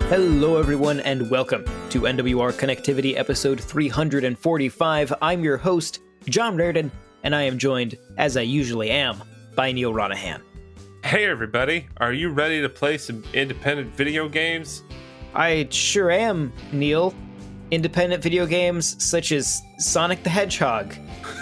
Hello, everyone, and welcome to NWR Connectivity episode 345. I'm your host, John Reardon, and I am joined, as I usually am, by Neil Ronahan. Hey, everybody. Are you ready to play some independent video games? I sure am, Neil. Independent video games such as Sonic the Hedgehog.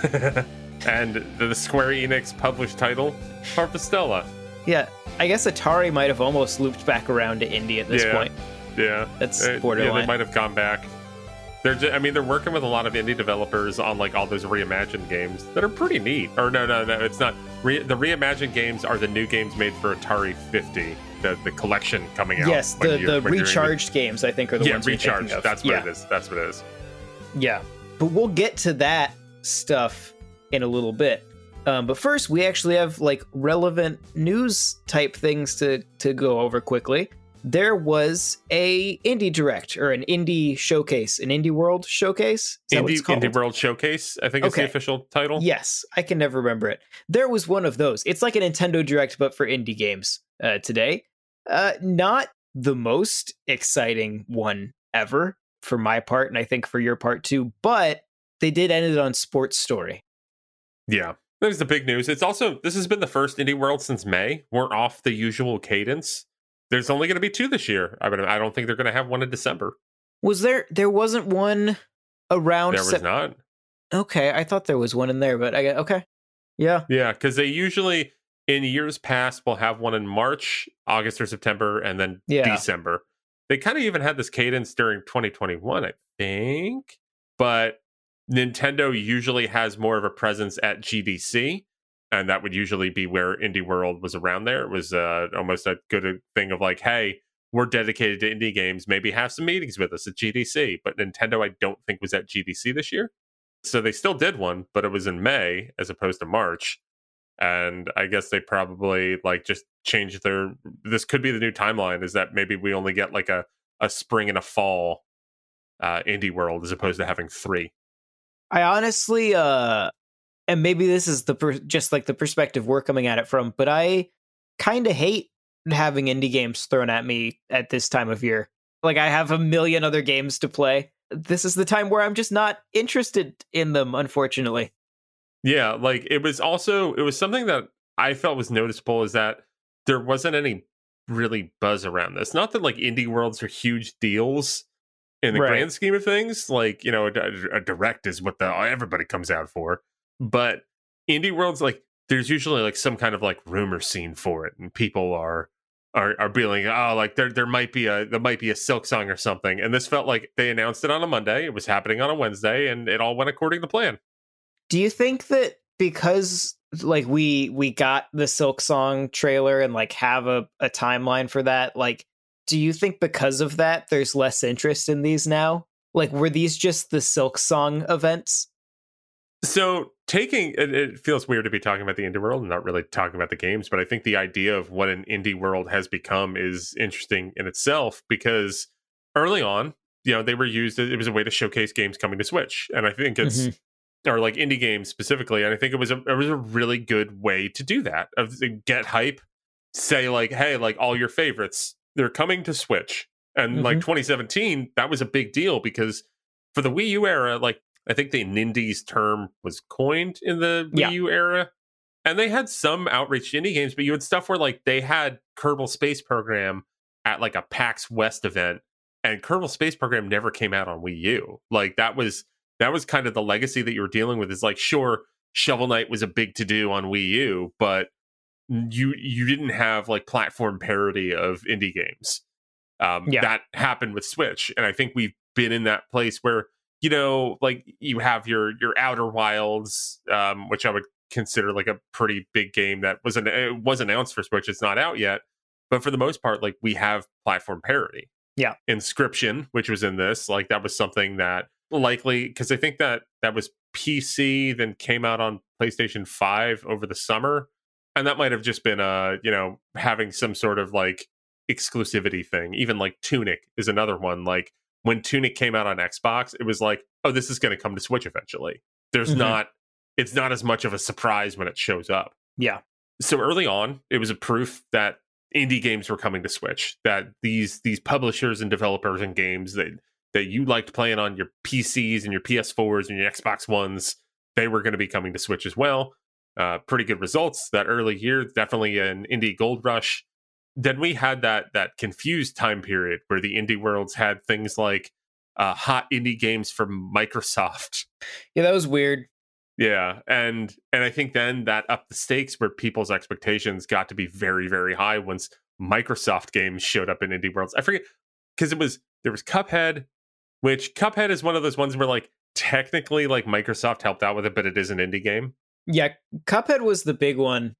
And the Square Enix published title, Harvestella. Yeah, I guess Atari might have almost looped back around to indie at this point. Yeah, That's borderline. Yeah, they might have gone back. They're working with a lot of indie developers on like all those reimagined games that are pretty neat. Or no, it's not. The reimagined games are the new games made for Atari 50, the collection coming out. Yes, the recharged games, I think, are the ones you're thinking recharged. of. That's what it is. That's what it is. Yeah, but we'll get to that stuff in a little bit. But first, we actually have like relevant news type things to go over quickly. There was a Indie Direct, or an Indie Showcase, an Indie World Showcase. Is that what it's called? Indie World Showcase, I think is the official title. Yes, I can never remember it. There was one of those. It's like a Nintendo Direct, but for indie games today. Not the most exciting one ever for my part, and I think for your part too, but they did end it on Sports Story. Yeah. There's the big news. It's also, this has been the first Indie World since May. We're off the usual cadence. There's only going to be 2 this year. I don't think they're going to have one in December. Was there wasn't one around? There was not. Okay, I thought there was one in there, but okay. Yeah. Yeah, because they usually, in years past, will have one in March, August or September, and then December. They kind of even had this cadence during 2021, I think. But Nintendo usually has more of a presence at GDC, and that would usually be where Indie World was around there. It was almost a good thing of like, hey, we're dedicated to indie games. Maybe have some meetings with us at GDC. But Nintendo, I don't think, was at GDC this year. So they still did one, but it was in May as opposed to March. And I guess they probably like just changed this could be the new timeline, is that maybe we only get like a spring and a fall Indie World as opposed to having 3. I honestly, and maybe this is just like the perspective we're coming at it from, but I kind of hate having indie games thrown at me at this time of year. Like, I have a million other games to play. This is the time where I'm just not interested in them, unfortunately. Yeah, like it was something that I felt was noticeable, is that there wasn't any really buzz around this. Not that like indie worlds are huge deals in the grand scheme of things. Like, you know, a direct is what everybody comes out for. But indie worlds, like, there's usually like some kind of like rumor scene for it, and people are being like, there might be a Silk Song or something. And this felt like they announced it on a Monday, it was happening on a Wednesday, and it all went according to plan. Do you think that because like we got the Silk Song trailer and like have a timeline for that, like, do you think because of that there's less interest in these now? Like, were these just the Silk Song events? So it feels weird to be talking about the indie world and not really talking about the games, but I think the idea of what an indie world has become is interesting in itself, because early on, you know, they were used, it was a way to showcase games coming to Switch. And I think it's, or like indie games specifically, and I think it was a really good way to do that, of get hype, say like, hey, like all your favorites, they're coming to Switch. And like 2017, that was a big deal, because for the Wii U era, like, I think the Nindies term was coined in the Wii U era. And they had some outreach to indie games, but you had stuff where like they had Kerbal Space Program at like a PAX West event, and Kerbal Space Program never came out on Wii U. Like that was kind of the legacy that you were dealing with. Is like, sure, Shovel Knight was a big to-do on Wii U, but you didn't have like platform parity of indie games. That happened with Switch. And I think we've been in that place where, you know, like you have your Outer Wilds, which I would consider like a pretty big game that was announced for Switch. It's not out yet, but for the most part, like we have platform parity. Yeah, Inscription, which was in this, like that was something that likely, because I think that was PC, then came out on PlayStation 5 over the summer, and that might have just been having some sort of like exclusivity thing. Even like Tunic is another one. Like, when Tunic came out on Xbox, it was like, oh, this is going to come to Switch eventually. It's not as much of a surprise when it shows up. Yeah. So early on, it was a proof that indie games were coming to Switch, that these publishers and developers and games that you liked playing on your PCs and your PS4s and your Xbox Ones, they were going to be coming to Switch as well. Pretty good results that early year, definitely an indie gold rush. Then we had that confused time period where the indie worlds had things like hot indie games from Microsoft. Yeah, that was weird. Yeah, and I think then that upped the stakes where people's expectations got to be very, very high once Microsoft games showed up in indie worlds. I forget, because there was Cuphead, which Cuphead is one of those ones where like technically like Microsoft helped out with it, but it is an indie game. Yeah, Cuphead was the big one.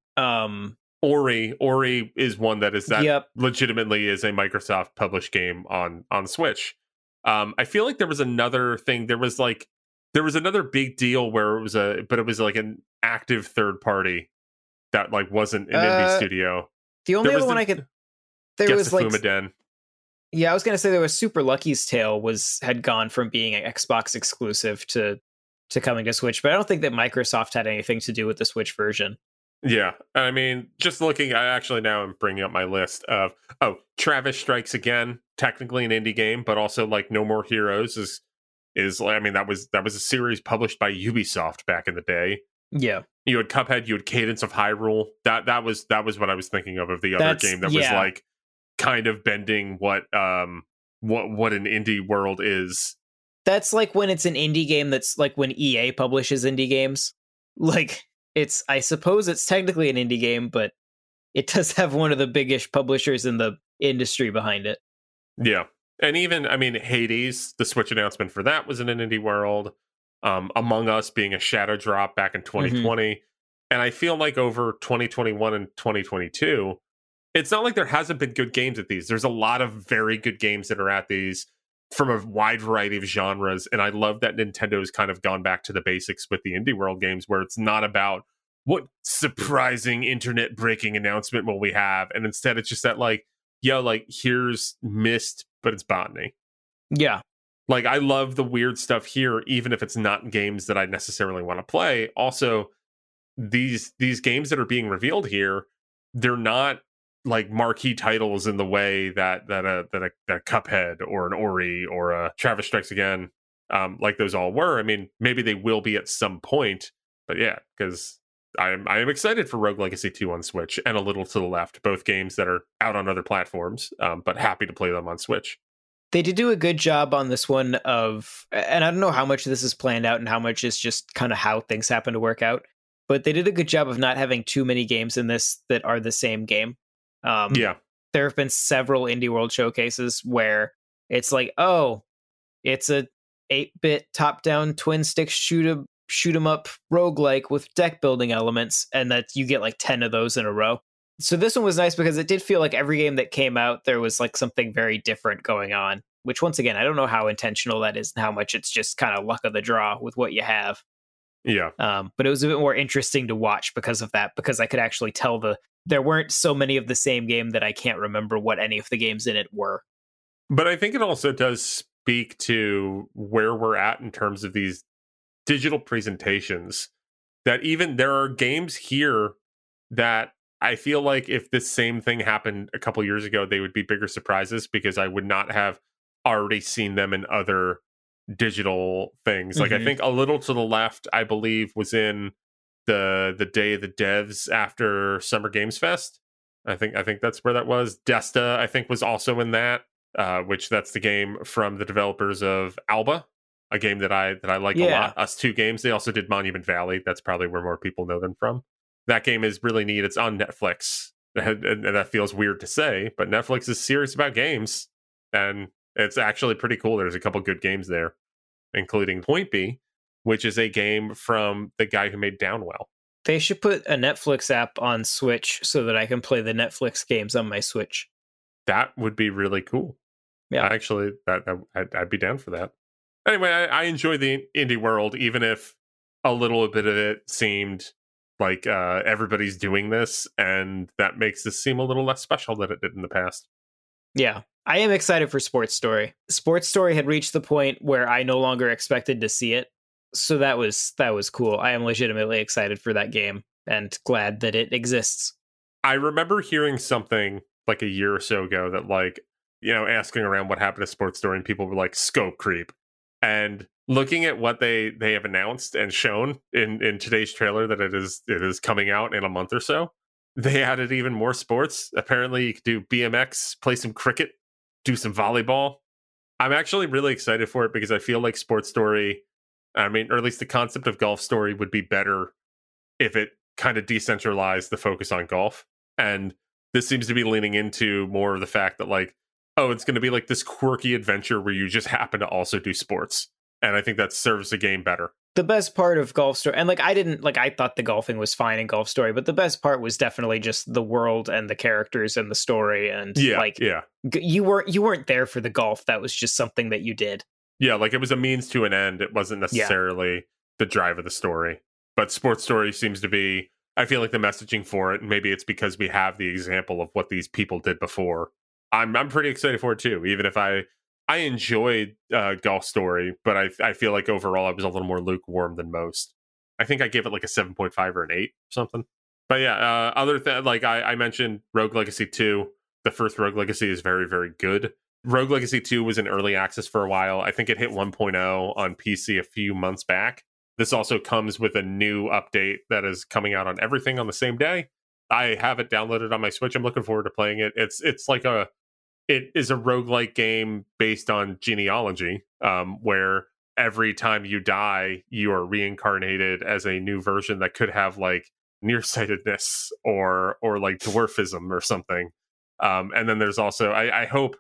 Ori is one that is that Yep. legitimately is a Microsoft published game on Switch. I feel like there was another thing. There was another big deal where it was like an active third party that like wasn't an indie studio. The only other one I could there was like Fumaden. Yeah, I was gonna say there was Super Lucky's Tale had gone from being an Xbox exclusive to coming to Switch, but I don't think that Microsoft had anything to do with the Switch version. Yeah, I mean, just looking, I actually now am bringing up my list of Travis Strikes Again, technically an indie game, but also like No More Heroes is I mean that was a series published by Ubisoft back in the day. Yeah, you had Cuphead, you had Cadence of Hyrule. That was what I was thinking of the other game that was like kind of bending what an indie world is. That's like when it's an indie game that's like when EA publishes indie games. Like I suppose it's technically an indie game, but it does have one of the biggest publishers in the industry behind it. Yeah. And even, I mean, Hades, the Switch announcement for that was in an indie world. Among Us being a shadow drop back in 2020. Mm-hmm. And I feel like over 2021 and 2022, it's not like there hasn't been good games at these. There's a lot of very good games that are at these from a wide variety of genres. And I love that Nintendo's kind of gone back to the basics with the indie world games, where it's not about what surprising internet breaking announcement will we have. And instead it's just that like, yo, like here's Myst, but it's Botany. Yeah. Like I love the weird stuff here, even if it's not games that I necessarily want to play. Also, these games that are being revealed here, they're not like marquee titles in the way that a Cuphead or an Ori or a Travis Strikes Again, like those all were. I mean, maybe they will be at some point, but yeah, because I am excited for Rogue Legacy 2 on Switch and A Little to the Left, both games that are out on other platforms, but happy to play them on Switch. They did do a good job on this one and I don't know how much of this is planned out and how much is just kind of how things happen to work out, but they did a good job of not having too many games in this that are the same game. There have been several indie world showcases where it's like, oh, it's a 8-bit top-down twin stick shoot 'em up roguelike with deck building elements, and that you get like 10 of those in a row. So this one was nice because it did feel like every game that came out, there was like something very different going on, which once again, I don't know how intentional that is and how much it's just kind of luck of the draw with what you have. Yeah. But it was a bit more interesting to watch because of that, because I could actually tell there weren't so many of the same game that I can't remember what any of the games in it were. But I think it also does speak to where we're at in terms of these digital presentations, that even there are games here that I feel like if this same thing happened a couple years ago, they would be bigger surprises because I would not have already seen them in other digital things. Mm-hmm. Like I think A Little to the Left, I believe, was in the Day of the Devs after Summer Games Fest. I think that's where that was. Desta, I think, was also in that, which that's the game from the developers of Alba, a game that I like a lot. Us Two Games. They also did Monument Valley. That's probably where more people know them from. That game is really neat. It's on Netflix. And that feels weird to say, but Netflix is serious about games. And it's actually pretty cool. There's a couple good games there, including Point B, which is a game from the guy who made Downwell. They should put a Netflix app on Switch so that I can play the Netflix games on my Switch. That would be really cool. Yeah, actually, I'd be down for that. Anyway, I enjoy the indie world, even if a little bit of it seemed like everybody's doing this, and that makes this seem a little less special than it did in the past. Yeah, I am excited for Sports Story. Sports Story had reached the point where I no longer expected to see it, so that was cool. I am legitimately excited for that game and glad that it exists. I remember hearing something like a year or so ago that like, asking around what happened to Sports Story, and people were like scope creep. And looking at what they have announced and shown in today's trailer that it is coming out in a month or so, they added even more sports. Apparently you could do BMX, play some cricket, do some volleyball. I'm actually really excited for it because I feel like Sports Story, I mean, or at least the concept of Golf Story would be better if it kind of decentralized the focus on golf. And this seems to be leaning into more of the fact that like, oh, it's going to be like this quirky adventure where you just happen to also do sports. And I think that serves the game better. The best part of Golf Story, and like I thought the golfing was fine in Golf Story, but the best part was definitely just the world and the characters and the story. And you weren't there for the golf. That was just something that you did. Yeah, like it was a means to an end. It wasn't necessarily the drive of the story. But Sports Story seems to be, I feel like the messaging for it, and maybe it's because we have the example of what these people did before. I'm pretty excited for it too, even if I enjoyed Golf Story, but I feel like overall I was a little more lukewarm than most. I think I gave it like a 7.5 or an 8 or something. But yeah, other than like I mentioned Rogue Legacy 2, the first Rogue Legacy is very, very good. Rogue Legacy 2 was in early access for a while. I think it hit 1.0 on PC a few months back. This also comes with a new update that is coming out on everything on the same day. I have it downloaded on my Switch. I'm looking forward to playing it. It is a roguelike game based on genealogy, where every time you die, you are reincarnated as a new version that could have like nearsightedness or like dwarfism or something. And then there's also, I hope,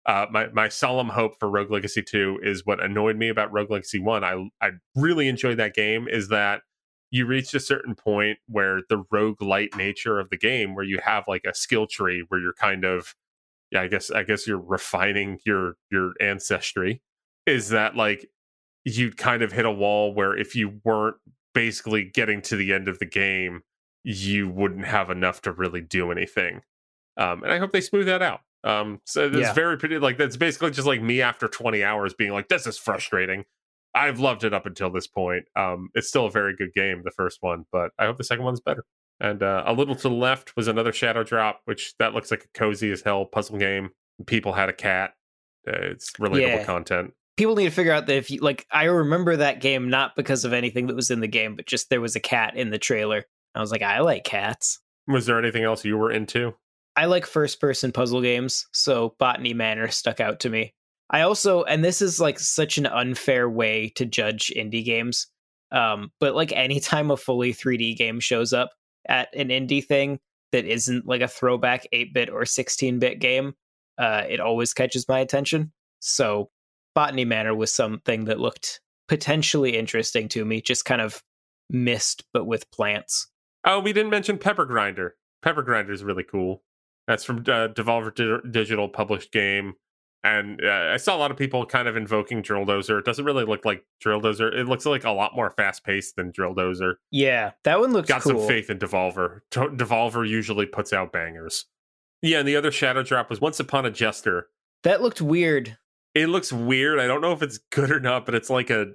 my solemn hope for Rogue Legacy 2 is what annoyed me about Rogue Legacy 1. I really enjoyed that game is that you reached a certain point where the roguelite nature of the game, where you have like a skill tree where you're kind of, I guess you're refining your ancestry, is that like you'd kind of hit a wall where if you weren't basically getting to the end of the game, you wouldn't have enough to really do anything. And I hope they smooth that out. So it's very pretty, like that's basically just like me after 20 hours being like, this is frustrating. I've loved it up until this point. It's still a very good game, the first one, but I hope the second one's better. And a little to the left was another Shadow Drop, which that looks like a cozy as hell puzzle game. People had a cat. It's relatable content. People need to figure out that if you like, I remember that game not because of anything that was in the game, but just there was a cat in the trailer. I was like, I like cats. Was there anything else you were into? I like first-person puzzle games, so Botany Manor stuck out to me. I also, and this is like such an unfair way to judge indie games, but like anytime a fully 3D game shows up at an indie thing that isn't like a throwback 8-bit or 16-bit game, it always catches my attention. So Botany Manor was something that looked potentially interesting to me, just kind of missed, but with plants. Oh, we didn't mention Pepper Grinder. Pepper Grinder is really cool. That's from Devolver Digital published game. And I saw a lot of people kind of invoking Drill Dozer. It doesn't really look like Drill Dozer. It looks like a lot more fast-paced than Drill Dozer. Yeah, that one looks cool. Got some faith in Devolver. Devolver usually puts out bangers. Yeah, and the other Shadow Drop was Once Upon a Jester. That looked weird. It looks weird. I don't know if it's good or not, but it's like a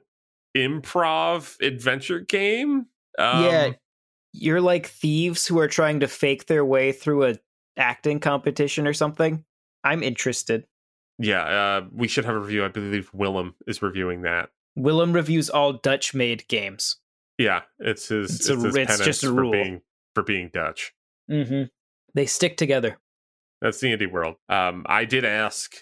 improv adventure game. Yeah, you're like thieves who are trying to fake their way through a acting competition or something. I'm interested. Yeah, we should have a review. I believe Willem is reviewing that. Willem reviews all Dutch-made games. Yeah, it's his just a rule for being Dutch. Mm-hmm. They stick together. That's the indie world. I did ask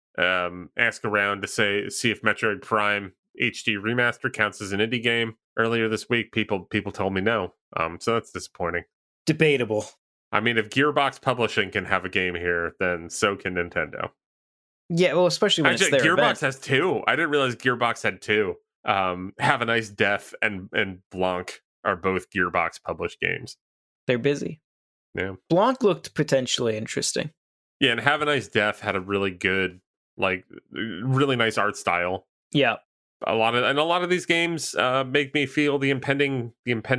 around to see if Metroid Prime HD Remaster counts as an indie game. Earlier this week, people told me no. So that's disappointing. Debatable. I mean, if Gearbox Publishing can have a game here, then so can Nintendo. Yeah, well, especially when it's their Gearbox event. has two. I didn't realize Gearbox had two. Have a Nice Death and Blanc are both Gearbox published games. They're busy. Yeah. Blanc looked potentially interesting. Yeah, and Have a Nice Death had a really good, like, really nice art style. Yeah. A lot of these games make me feel the impending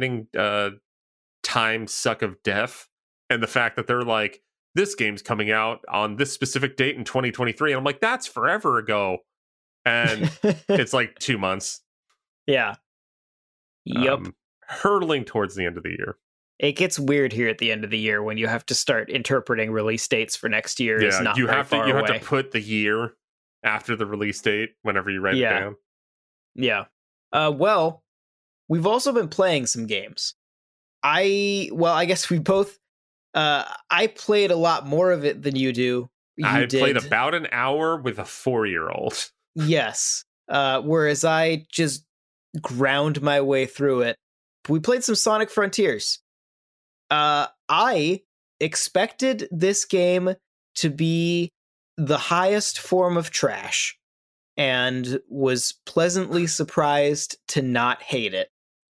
time suck of death. And the fact that they're like, this game's coming out on this specific date in 2023. And I'm like, that's forever ago. And it's like 2 months. Yeah. Yep. Hurtling towards the end of the year. It gets weird here at the end of the year when you have to start interpreting release dates for next year. Yeah, is not you very have to far you away. have to put the year after the release date whenever you write it down. Yeah. Well, we've also been playing some games. I guess we both. I played a lot more of it than you do. I played about an hour with a 4-year-old. Yes. Whereas I just ground my way through it. We played some Sonic Frontiers. I expected this game to be the highest form of trash and was pleasantly surprised to not hate it,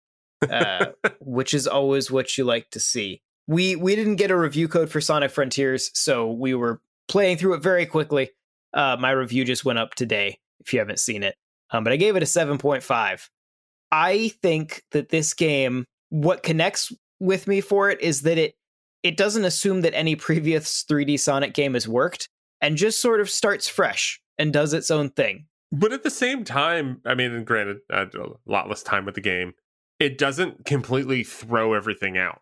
which is always what you like to see. We didn't get a review code for Sonic Frontiers, so we were playing through it very quickly. My review just went up today, if you haven't seen it. But I gave it a 7.5. I think that this game, what connects with me for it is that it doesn't assume that any previous 3D Sonic game has worked and just sort of starts fresh and does its own thing. But at the same time, I mean, and granted, I had a lot less time with the game, it doesn't completely throw everything out.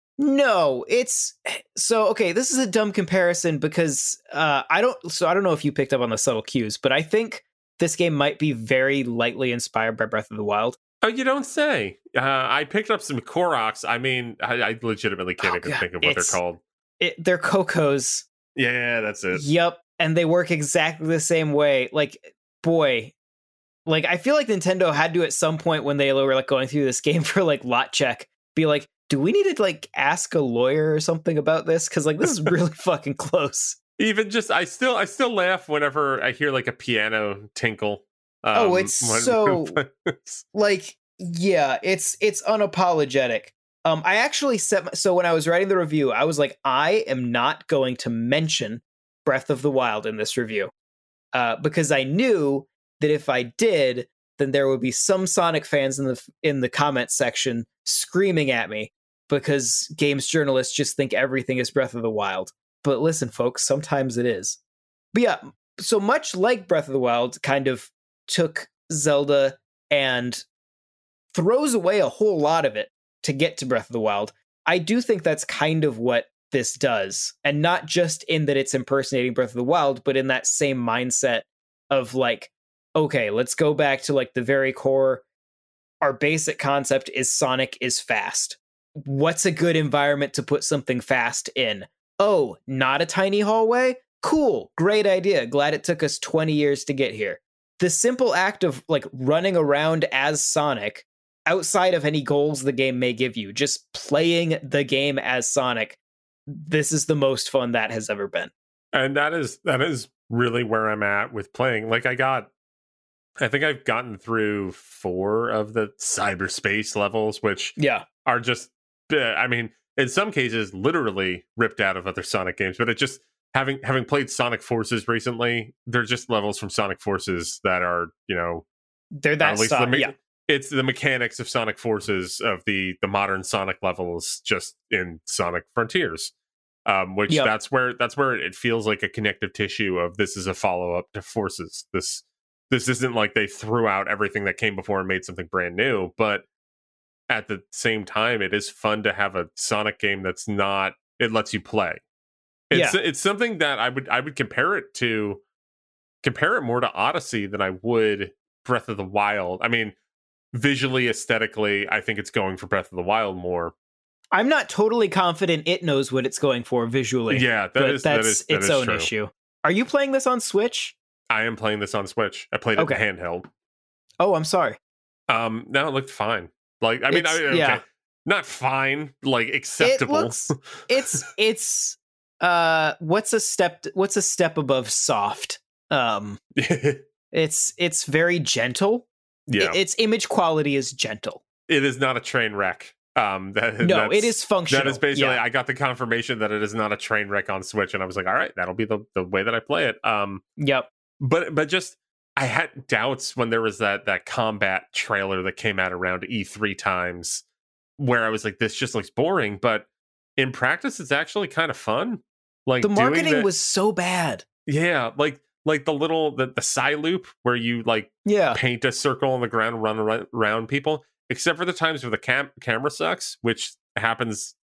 No, it's so okay. This is a dumb comparison because I don't know if you picked up on the subtle cues, but I think this game might be very lightly inspired by Breath of the Wild. Oh, you don't say. I picked up some Koroks. I mean, I legitimately can't even think of what they're called. They're Cocos. Yeah, that's it. Yep, and they work exactly the same way. Like, boy, like I feel like Nintendo had to at some point when they were like going through this game for like lot check, be like, do we need to like ask a lawyer or something about this? Because like this is really fucking close. Even just, I still laugh whenever I hear like a piano tinkle. It's so like, yeah, it's unapologetic. I actually so when I was writing the review, I was like, I am not going to mention Breath of the Wild in this review, because I knew that if I did, then there would be some Sonic fans in the comments section screaming at me because games journalists just think everything is Breath of the Wild. But listen, folks, sometimes it is. But yeah, so much like Breath of the Wild kind of took Zelda and throws away a whole lot of it to get to Breath of the Wild, I do think that's kind of what this does. And not just in that it's impersonating Breath of the Wild, but in that same mindset of like, okay, let's go back to like the very core. Our basic concept is Sonic is fast. What's a good environment to put something fast in? Oh, not a tiny hallway? Cool, great idea. Glad it took us 20 years to get here. The simple act of like running around as Sonic, outside of any goals the game may give you, just playing the game as Sonic, this is the most fun that has ever been. And that is really where I'm at with playing. Like I think I've gotten through 4 of the cyberspace levels, which are just, I mean, in some cases, literally ripped out of other Sonic games. But it just, having played Sonic Forces recently, they're just levels from Sonic Forces that are, you know, they're that style, It's the mechanics of Sonic Forces of the modern Sonic levels just in Sonic Frontiers. Which that's where it feels like a connective tissue of this is a follow-up to Forces. This isn't like they threw out everything that came before and made something brand new, but at the same time, it is fun to have a Sonic game that's not, it lets you play. It's something that I would compare it more to Odyssey than I would Breath of the Wild. I mean, visually, aesthetically, I think it's going for Breath of the Wild more. I'm not totally confident it knows what it's going for visually. Yeah, that's its own true. issue. Are you playing this on Switch? I am playing this on Switch. I played it in handheld. Oh, I'm sorry. No, it looked fine. Like, I mean, okay. Not fine, like acceptable. It's what's a step above soft? It's very gentle. Yeah, its image quality is gentle. It is not a train wreck. It is functional. That is basically, I got the confirmation that it is not a train wreck on Switch, and I was like, all right, that'll be the way that I play it. Yep. But just, I had doubts when there was that combat trailer that came out around E3 times, where I was like, this just looks boring. But in practice, it's actually kind of fun. Like, the marketing was so bad. Yeah, like the little the side loop where you like paint a circle on the ground, run around people. Except for the times where the camera sucks, which happens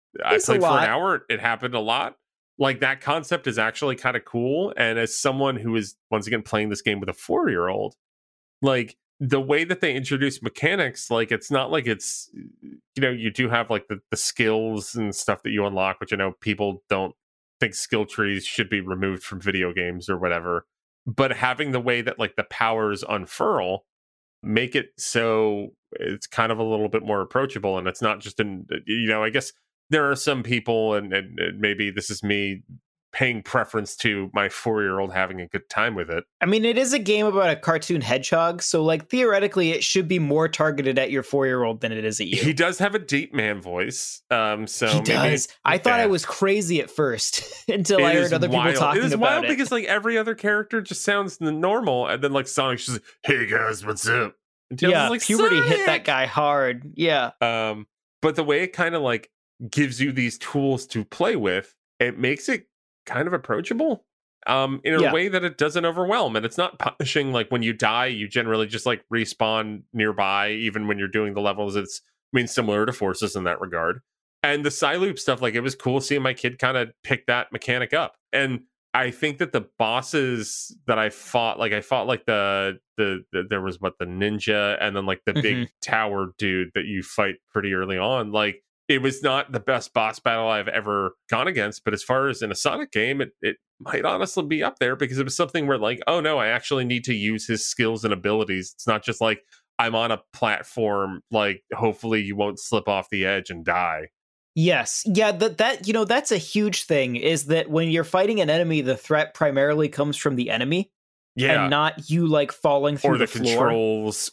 I played for an hour. It happened a lot. Like, that concept is actually kind of cool. And as someone who is, once again, playing this game with a 4-year-old, like, the way that they introduce mechanics, like, it's not like it's, you do have like the skills and stuff that you unlock, which I know people don't think skill trees should be removed from video games or whatever. But having the way that like the powers unfurl make it so it's kind of a little bit more approachable, and it's not just I guess there are some people, and maybe this is me paying preference to my 4-year-old having a good time with it. I mean, it is a game about a cartoon hedgehog, so like theoretically it should be more targeted at your 4-year-old than it is at you. He does have a deep man voice. So he does. I thought I was crazy at first until I heard other people talking about it. It is wild because like every other character just sounds normal, and then like Sonic's just like, "Hey guys, what's up?" Yeah, like, puberty hit that guy hard. Yeah. But the way it kind of like gives you these tools to play with, it makes it kind of approachable in a way that it doesn't overwhelm, and it's not punishing. Like, when you die, you generally just like respawn nearby, even when you're doing the levels. It's similar to Forces in that regard. And the Psyloop stuff, like, it was cool seeing my kid kind of pick that mechanic up. And I think that the bosses that I fought like the there was the ninja, and then like the big tower dude that you fight pretty early on. Like, it was not the best boss battle I've ever gone against, but as far as in a Sonic game, it might honestly be up there, because it was something where like, oh no, I actually need to use his skills and abilities. It's not just like, I'm on a platform, like, hopefully you won't slip off the edge and die. Yes. Yeah, that's a huge thing, is that when you're fighting an enemy, the threat primarily comes from the enemy. Yeah. And not you like falling through the floor. Controls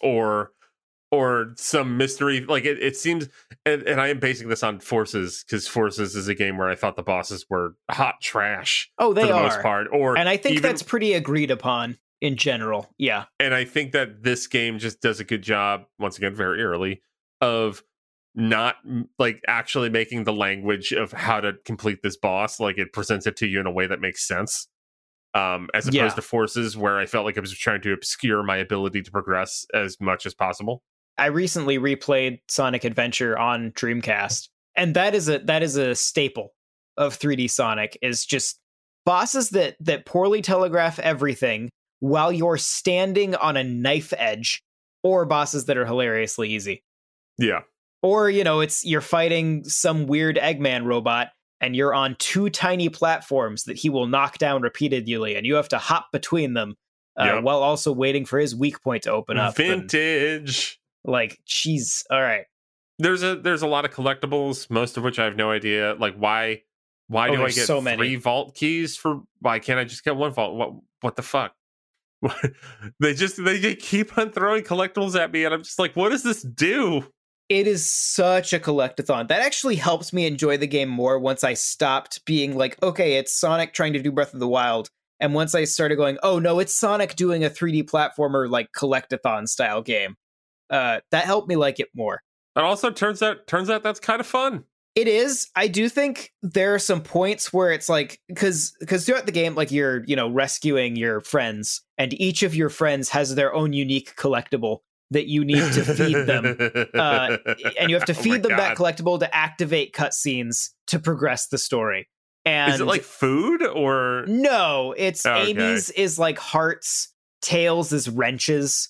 or some mystery. Like, it seems, and I am basing this on Forces, because Forces is a game where I thought the bosses were hot trash. Oh, they for the are. most part. And I think that's pretty agreed upon in general. Yeah. And I think that this game just does a good job, once again, very early, of not like actually making the language of how to complete this boss, like, it presents it to you in a way that makes sense. As opposed to Forces, where I felt like I was trying to obscure my ability to progress as much as possible. I recently replayed Sonic Adventure on Dreamcast, and that is a staple of 3D Sonic, is just bosses that poorly telegraph everything while you're standing on a knife edge, or bosses that are hilariously easy. Yeah. Or, you're fighting some weird Eggman robot, and you're on 2 tiny platforms that he will knock down repeatedly, and you have to hop between them while also waiting for his weak point to open up. Vintage. Like, jeez, all right. There's a lot of collectibles, most of which I have no idea. Like, why do I get so 3 vault keys for? Why can't I just get 1 vault? What the fuck? They keep on throwing collectibles at me, and I'm just like, what does this do? It is such a collectathon. That actually helps me enjoy the game more once I stopped being like, okay, it's Sonic trying to do Breath of the Wild. And once I started going, oh no, it's Sonic doing a 3D platformer, like, collectathon style game. That helped me like it more. It also turns out that's kind of fun. It is. I do think there are some points where it's like, because throughout the game, like, you're, rescuing your friends, and each of your friends has their own unique collectible that you need to feed them. And you have to feed them that collectible to activate cutscenes to progress the story. And is it like food or? No, it's Amy's is like hearts, Tails is wrenches.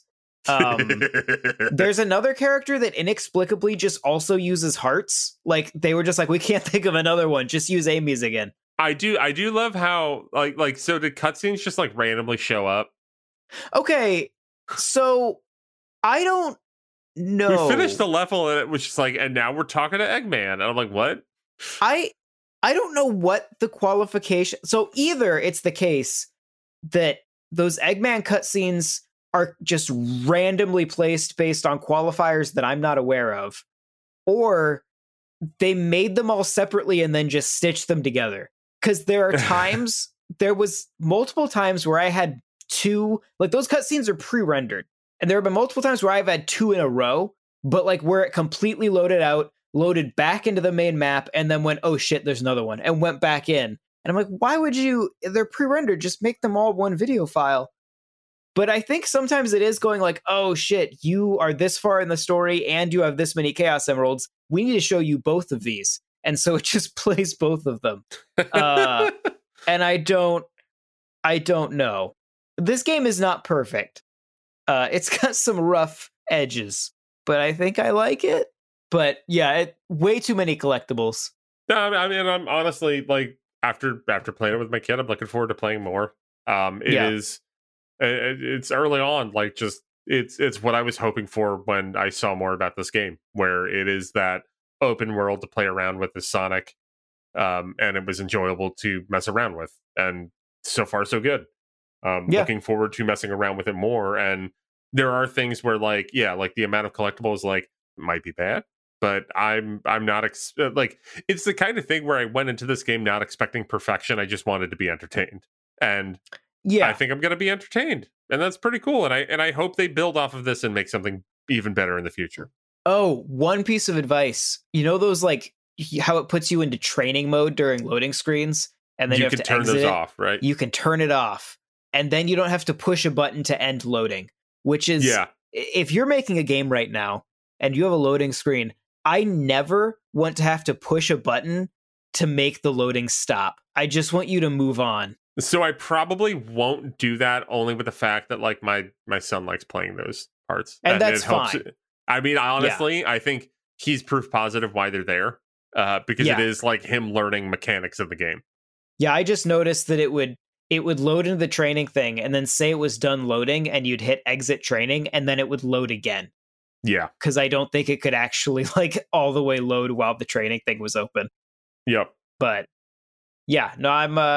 There's another character that inexplicably just also uses hearts. Like, they were just like, we can't think of another one, just use Amy's again. I do love how like so did cutscenes just like randomly show up? Okay, so I don't know. We finished the level and it was just like, and now we're talking to Eggman, and I'm like, what? I don't know what the qualification. So either it's the case that those Eggman cutscenes are just randomly placed based on qualifiers that I'm not aware of, or they made them all separately and then just stitched them together. Because there are times, there was multiple times where I had 2, like, those cutscenes are pre-rendered, and there have been multiple times where I've had 2 in a row, but like where it completely loaded out, loaded back into the main map, and then went, oh shit, there's another one, and went back in. And I'm like, why would you? They're pre-rendered, just make them all one video file. But I think sometimes it is going like, oh shit, you are this far in the story and you have this many Chaos Emeralds. We need to show you both of these. and so it just plays both of them. Uh, and I don't know. This game is not perfect. It's got some rough edges, but I think I like it. But yeah, way too many collectibles. No, I mean, I'm honestly like after playing it with my kid, I'm looking forward to playing more. It's early on, like just it's what I was hoping for when I saw more about this game, where it is that open world to play around with the Sonic, and it was enjoyable to mess around with, and so far so good. Looking forward to messing around with it more, and there are things where like the amount of collectibles like might be bad, but I'm not like it's the kind of thing where I went into this game not expecting perfection. I just wanted to be entertained, and I think I'm going to be entertained, and that's pretty cool. And I hope they build off of this and make something even better in the future. Oh, one piece of advice. You know those like how it puts you into training mode during loading screens, and then you have to turn those off, right? You can turn it off, and then you don't have to push a button to end loading, which is if you're making a game right now and you have a loading screen, I never want to have to push a button to make the loading stop. I just want you to move on. So I probably won't do that, only with the fact that like my son likes playing those parts, and that's fine. I mean, honestly, I think he's proof positive why they're there, because it is like him learning mechanics of the game. Yeah, I just noticed that it would load into the training thing and then say it was done loading, and you'd hit exit training, and then it would load again. Yeah, because I don't think it could actually like all the way load while the training thing was open. Yep. But yeah, no,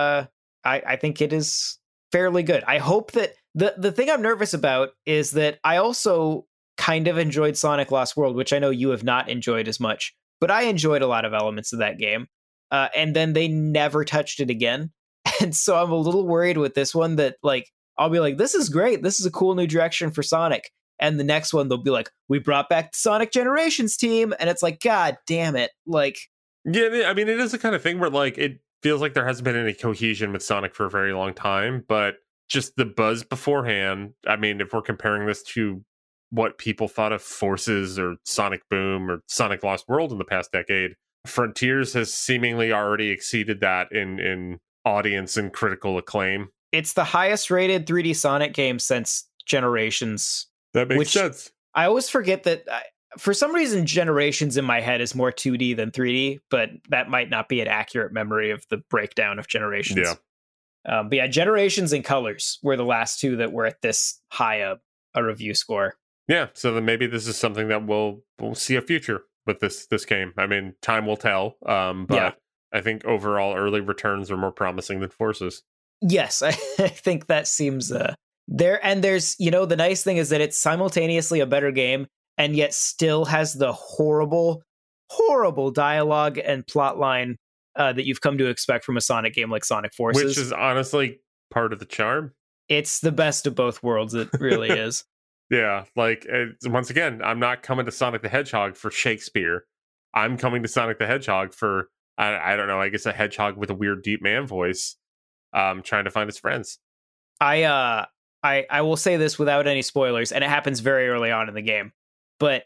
I think it is fairly good. I hope that the thing I'm nervous about is that I also kind of enjoyed Sonic Lost World, which I know you have not enjoyed as much, but I enjoyed a lot of elements of that game. And then they never touched it again. And so I'm a little worried with this one that like, I'll be like, this is great. This is a cool new direction for Sonic. And the next one, they'll be like, we brought back the Sonic Generations team. And it's like, God damn it. Like, yeah, I mean, it is the kind of thing where like, it feels like there hasn't been any cohesion with Sonic for a very long time, but just the buzz beforehand. I mean, if we're comparing this to what people thought of Forces or Sonic Boom or Sonic Lost World in the past decade, Frontiers has seemingly already exceeded that in audience and critical acclaim. It's the highest rated 3D Sonic game since Generations. That makes sense. I always forget that for some reason Generations in my head is more 2D than 3D, but that might not be an accurate memory of the breakdown of Generations. Yeah. But yeah, Generations and Colors were the last two that were at this high a review score. Yeah, so then maybe this is something that we'll see a future with this game. I mean, time will tell. But I think overall early returns are more promising than Forces. Yes, I think that seems there. And there's, the nice thing is that it's simultaneously a better game and yet still has the horrible, horrible dialogue and plot line that you've come to expect from a Sonic game like Sonic Forces. Which is honestly part of the charm. It's the best of both worlds. It really is. Yeah, like, once again, I'm not coming to Sonic the Hedgehog for Shakespeare. I'm coming to Sonic the Hedgehog for, I don't know, I guess a hedgehog with a weird deep man voice trying to find his friends. I will say this without any spoilers, and it happens very early on in the game, but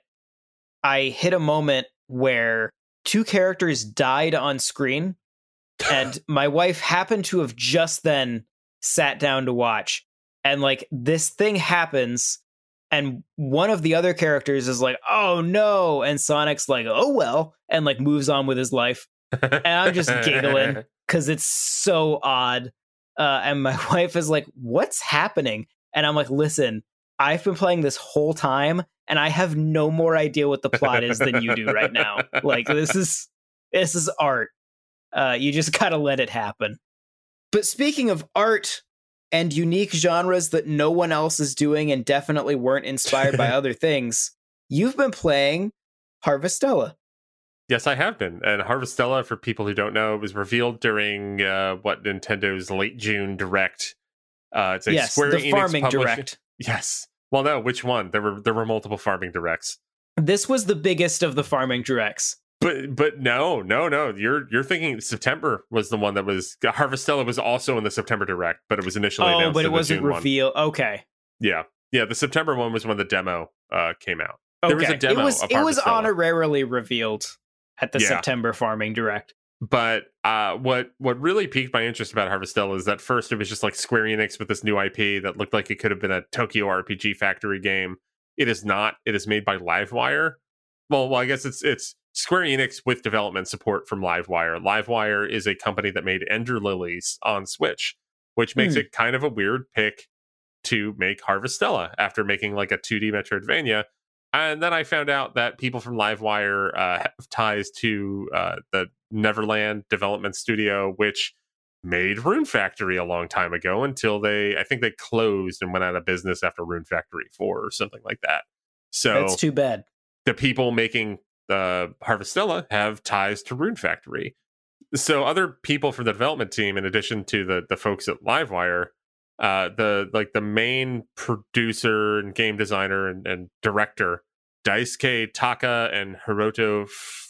I hit a moment where two characters died on screen, and my wife happened to have just then sat down to watch, and like this thing happens, and one of the other characters is like, oh no, and Sonic's like, oh well, and like moves on with his life. And I'm just giggling because it's so odd. And my wife is like, what's happening? And I'm like, listen, I've been playing this whole time and I have no more idea what the plot is than you do right now. Like, this is art. You just gotta let it happen. But speaking of art and unique genres that no one else is doing and definitely weren't inspired by other things, you've been playing Harvestella. Yes, I have been. And Harvestella, for people who don't know, was revealed during Nintendo's late June Direct. It's a Square Enix farming Direct. Yes. Well, no, which one? There were multiple farming directs. This was the biggest of the farming directs. But no. You're thinking September was the one that was Harvestella was also in the September Direct, but it was initially announced. But it wasn't revealed. Okay. Yeah. The September one was when the demo came out. Okay. There was a demo. It was honorarily revealed at the September Farming Direct. But what really piqued my interest about Harvestella is that first it was just like Square Enix with this new IP that looked like it could have been a Tokyo RPG Factory game. It is not. It is made by Livewire. Well, I guess it's Square Enix with development support from Livewire. Livewire is a company that made Ender Lilies on Switch, which makes it kind of a weird pick to make Harvestella after making like a 2D Metroidvania. And then I found out that people from Livewire have ties to the Neverland Development Studio, which made Rune Factory a long time ago until I think they closed and went out of business after Rune Factory 4 or something like that. So that's too bad. The people making Harvestella have ties to Rune Factory. So other people from the development team, in addition to the folks at Livewire, the main producer and game designer and director, Daisuke Taka and Hiroto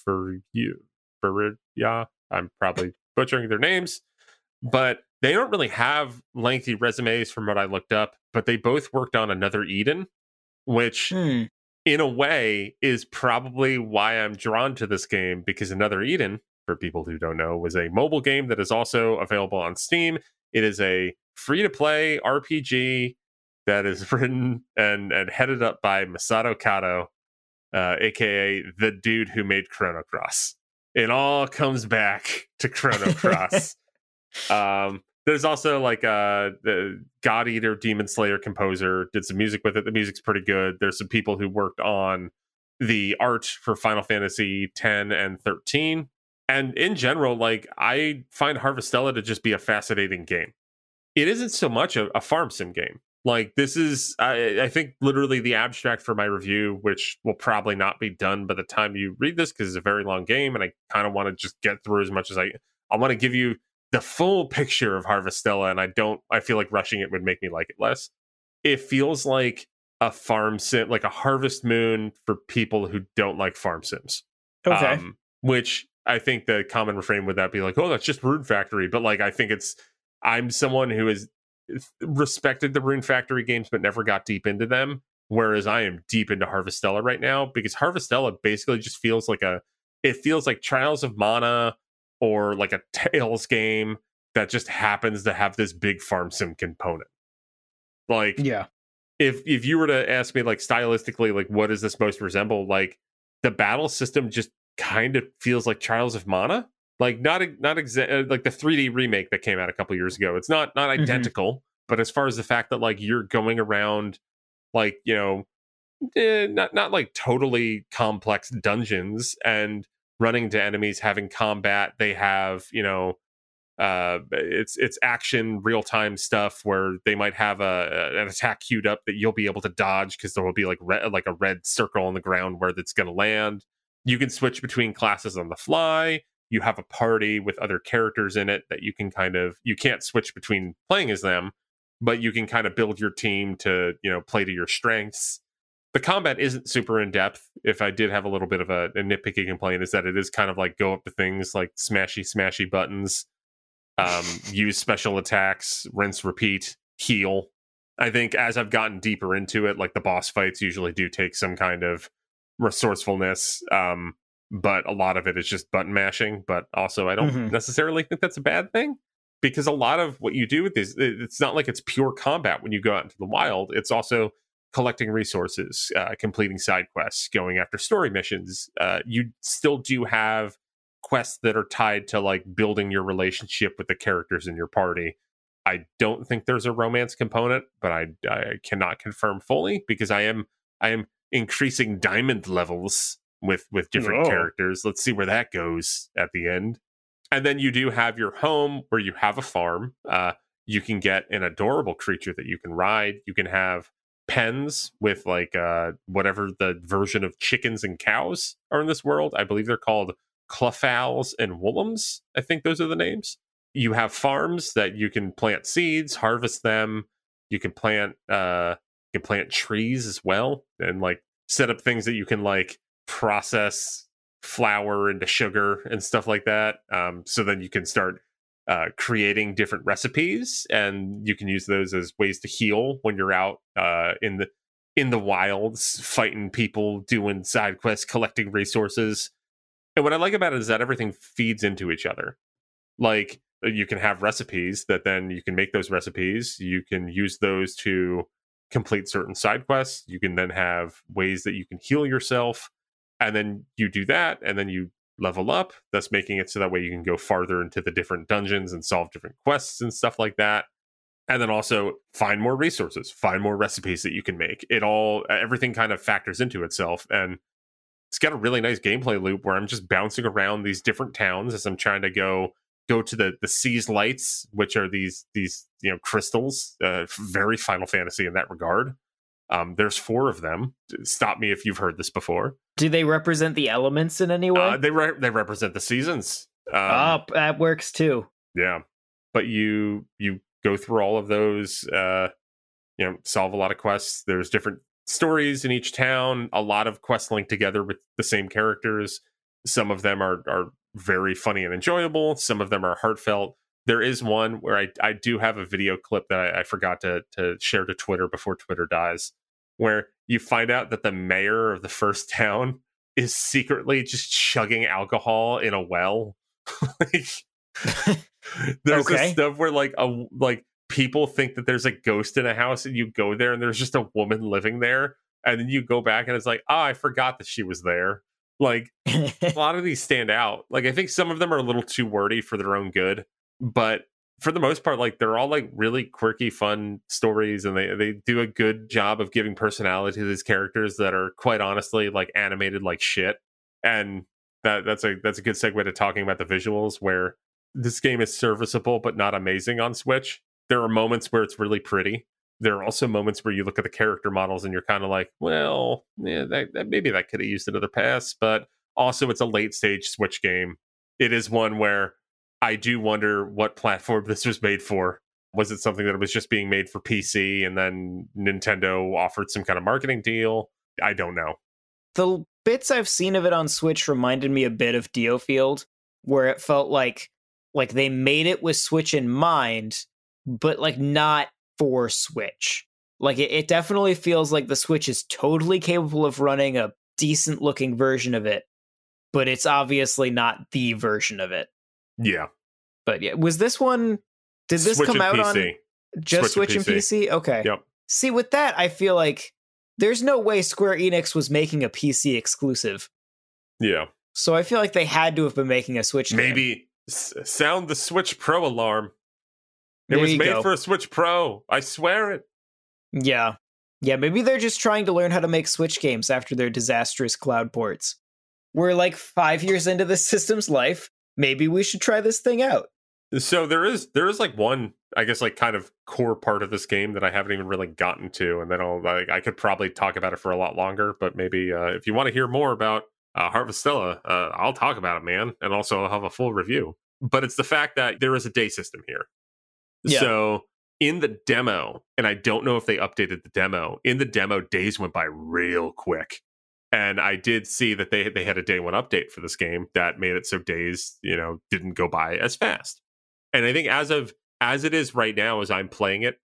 Furuya. I'm probably butchering their names, but they don't really have lengthy resumes from what I looked up, but they both worked on Another Eden, which in a way is probably why I'm drawn to this game, because Another Eden, for people who don't know, was a mobile game that is also available on Steam. It is a free-to-play RPG that is written and headed up by Masato Kato, aka the dude who made Chrono Cross. It all comes back to Chrono Cross. There's also like the God Eater Demon Slayer composer did some music with it. The music's pretty good. There's some people who worked on the art for Final Fantasy 10 and 13. And in general, like, I find Harvestella to just be a fascinating game. It isn't so much a farm sim game. Like, this is, I think, literally the abstract for my review, which will probably not be done by the time you read this because it's a very long game, and I kind of want to just get through as much as I want to give you the full picture of Harvestella, and I feel like rushing it would make me like it less. It feels like a farm sim, like a Harvest Moon for people who don't like farm sims. Okay. Which I think the common refrain would that be like, oh, that's just Rune Factory. But like, I think I'm someone who has respected the Rune Factory games but never got deep into them, whereas I am deep into Harvestella right now, because Harvestella basically just feels like Trials of Mana or like a Tales game that just happens to have this big farm sim component. Like, yeah, if you were to ask me, like, stylistically, like, what does this most resemble, like, the battle system just kind of feels like Trials of Mana. Like, not like the 3D remake that came out a couple years ago. It's not identical, but as far as the fact that, like, you're going around, like, you know, not like totally complex dungeons and running to enemies, having combat. They have, you know, it's action real time stuff where they might have an attack queued up that you'll be able to dodge because there will be like a red circle on the ground where it's going to land. You can switch between classes on the fly. You have a party with other characters in it that you can you can't switch between playing as them, but you can kind of build your team to, you know, play to your strengths. The combat isn't super in depth. If I did have a little bit of a nitpicky complaint, is that it is kind of like go up to things like smashy buttons, use special attacks, rinse, repeat, heal. I think as I've gotten deeper into it, like, the boss fights usually do take some kind of resourcefulness, but a lot of it is just button mashing. But also, I don't necessarily think that's a bad thing, because a lot of what you do with this, it's not like it's pure combat when you go out into the wild. It's also collecting resources, completing side quests, going after story missions. You still do have quests that are tied to, like, building your relationship with the characters in your party. I don't think there's a romance component, but I cannot confirm fully, because I am increasing diamond levels with different characters. Let's see where that goes at the end. And then you do have your home where you have a farm. You can get an adorable creature that you can ride. You can have pens with, like, whatever the version of chickens and cows are in this world. I believe they're called Clufowls and Woolums. I think those are the names. You have farms that you can plant seeds, harvest them. You can plant trees as well, and, like, set up things that you can, like, process flour into sugar and stuff like that. So then you can start creating different recipes, and you can use those as ways to heal when you're out in the wilds, fighting people, doing side quests, collecting resources. And what I like about it is that everything feeds into each other. Like you can have recipes that then you can make those recipes. You can use those to complete certain side quests. You can then have ways that you can heal yourself. And then you do that, and then you level up, thus making it so that way you can go farther into the different dungeons and solve different quests and stuff like that. And then also find more resources, find more recipes that you can make. Everything kind of factors into itself. And it's got a really nice gameplay loop where I'm just bouncing around these different towns as I'm trying to go to the Seas Lights, which are these crystals, very Final Fantasy in that regard. There's 4 of them. Stop me if you've heard this before. Do they represent the elements in any way? They represent the seasons. That works too. Yeah, but you go through all of those. Solve a lot of quests. There's different stories in each town. A lot of quests linked together with the same characters. Some of them are very funny and enjoyable. Some of them are heartfelt. There is one where I do have a video clip that I forgot to share to Twitter before Twitter dies, where you find out that the mayor of the first town is secretly just chugging alcohol in a well. There's this stuff where like people think that there's a ghost in a house, and you go there and there's just a woman living there, and then you go back and it's like, oh, I forgot that she was there. Like a lot of these stand out. Like I think some of them are a little too wordy for their own good, but for the most part, like they're all like really quirky, fun stories, and they do a good job of giving personality to these characters that are quite honestly like animated like shit. And that's a good segue to talking about the visuals, where this game is serviceable but not amazing on Switch. There are moments where it's really pretty. There are also moments where you look at the character models and you're kind of like, well, yeah, that maybe that could have used another pass. But also, it's a late stage Switch game. It is one where I do wonder what platform this was made for. Was it something that was just being made for PC and then Nintendo offered some kind of marketing deal? I don't know. The bits I've seen of it on Switch reminded me a bit of DioField, where it felt like they made it with Switch in mind, but like not for Switch. Like it definitely feels like the Switch is totally capable of running a decent looking version of it, but it's obviously not the version of it. Yeah. But yeah, was this one, did this Switch come out PC. On just Switch and PC? Okay. Yep. See, with that, I feel like there's no way Square Enix was making a PC exclusive. Yeah. So I feel like they had to have been making a Switch game. Maybe sound the Switch Pro alarm. It was made for a Switch Pro. I swear it. Yeah. Yeah, maybe they're just trying to learn how to make Switch games after their disastrous cloud ports. We're like 5 years into this system's life. Maybe we should try this thing out. So there is like one, I guess, like kind of core part of this game that I haven't even really gotten to, and then I could probably talk about it for a lot longer. But maybe if you want to hear more about Harvestella, I'll talk about it, man, and also I'll have a full review. But it's the fact that there is a day system here. Yeah. So in the demo, and I don't know if they updated the demo. In the demo, days went by real quick. And I did see that they had a day one update for this game that made it so days, didn't go by as fast. And I think as it is right now, as I'm playing it,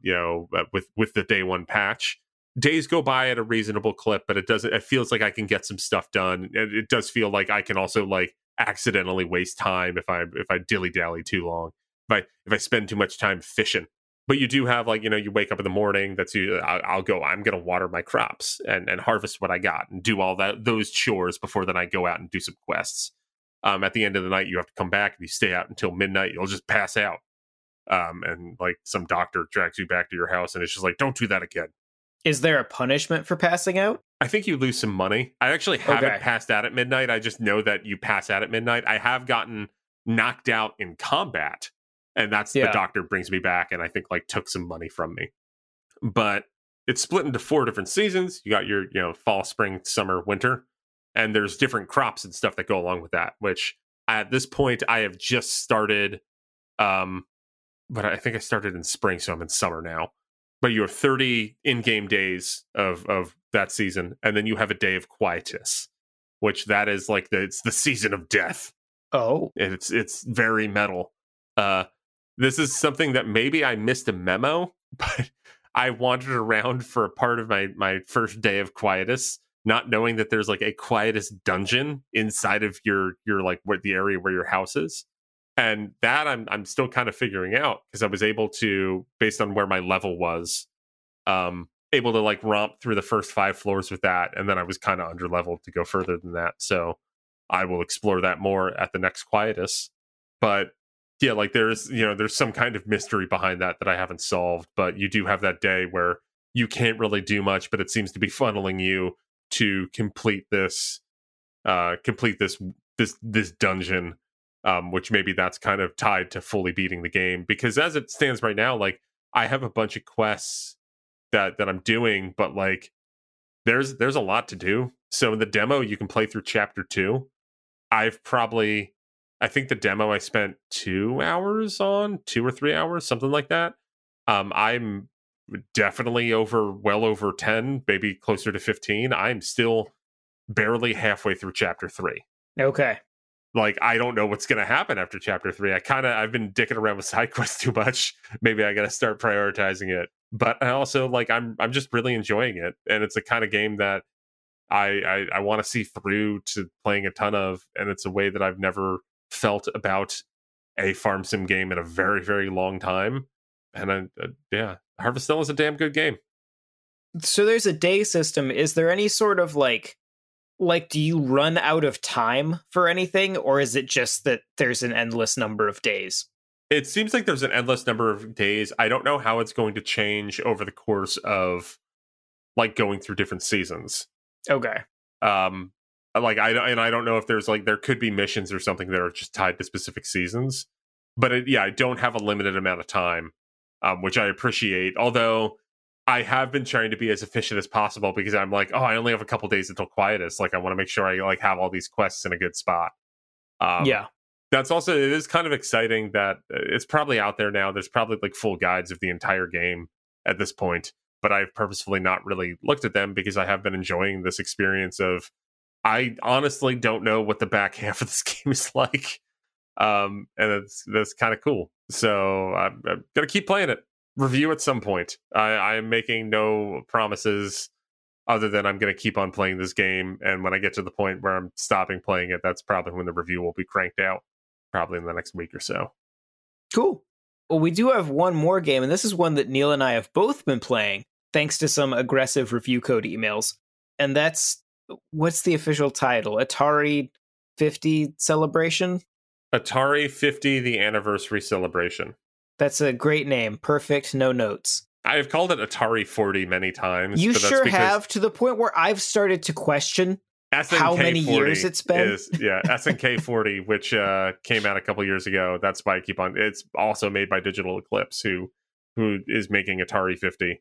with the day one patch, days go by at a reasonable clip, but it feels like I can get some stuff done. And it does feel like I can also like accidentally waste time if I dilly dally too long, if I spend too much time fishing. But you do have you wake up in the morning. I'm going to water my crops and harvest what I got and do all those chores before then I go out and do some quests. At the end of the night, you have to come back. If you stay out until midnight, you'll just pass out. And like some doctor drags you back to your house and it's just like, don't do that again. Is there a punishment for passing out? I think you lose some money. I actually haven't passed out at midnight. I just know that you pass out at midnight. I have gotten knocked out in combat. And the doctor brings me back and I think like took some money from me. But it's split into 4 different seasons. You got your, fall, spring, summer, winter. And there's different crops and stuff that go along with that, which at this point I have just started. But I think I started in spring, so I'm in summer now. But you have 30 in-game days of that season. And then you have a day of quietus, which that is like it's the season of death. Oh, it's very metal. This is something that maybe I missed a memo, but I wandered around for a part of my first day of quietus not knowing that there's like a quietest dungeon inside of your like what the area where your house is. And that I'm still kind of figuring out, because I was able to, based on where my level was, able to like romp through the first 5 floors with that, and then I was kind of under leveled to go further than that. So I will explore that more at the next quietus. But yeah, like there's some kind of mystery behind that I haven't solved. But you do have that day where you can't really do much, but it seems to be funneling you to complete this this dungeon. Which maybe that's kind of tied to fully beating the game, because as it stands right now, like I have a bunch of quests that I'm doing, but like there's a lot to do. So in the demo, you can play through chapter 2. I think the demo I spent 2 hours on, 2 or 3 hours, something like that. I'm definitely well over 10, maybe closer to 15. I'm still barely halfway through chapter 3. Okay. Like, I don't know what's going to happen after chapter 3. I've been dicking around with side quests too much. Maybe I got to start prioritizing it. But I also, like, I'm just really enjoying it. And it's a kind of game that I want to see through to playing a ton of. And it's a way that I've never felt about a farm sim game in a very, very long time. And yeah, Harvestella is a damn good game. So there's a day system. Is there any sort of like, do you run out of time for anything, or is it just that there's an endless number of days? It seems like there's an endless number of days. I don't know how it's going to change over the course of like going through different seasons. Okay. Like I don't know if there's like, there could be missions or something that are just tied to specific seasons, but I don't have a limited amount of time, which I appreciate. Although I have been trying to be as efficient as possible, because I'm like, I only have a couple days until quietus. Like, I want to make sure I like have all these quests in a good spot. Yeah. That's also, it is kind of exciting that it's probably out there now. There's probably like full guides of the entire game at this point, but I've purposefully not really looked at them, because I have been enjoying this experience of, I honestly don't know what the back half of this game is like. And that's kind of cool. So I'm going to keep playing it. Review at some point. I am making no promises other than I'm going to keep on playing this game, and when I get to the point where I'm stopping playing it, that's probably when the review will be cranked out, probably in the next week or so. Cool. Well, we do have one more game, and this is one that Neil and I have both been playing thanks to some aggressive review code emails, and that's, what's the official title? Atari 50 Celebration? Atari 50, the anniversary celebration. That's a great name. Perfect. No notes. I've called it Atari 40 many times. You sure have, to the point where I've started to question how many years it's been. SNK 40, which came out a couple years ago. That's why I keep on. It's also made by Digital Eclipse, who is making Atari 50.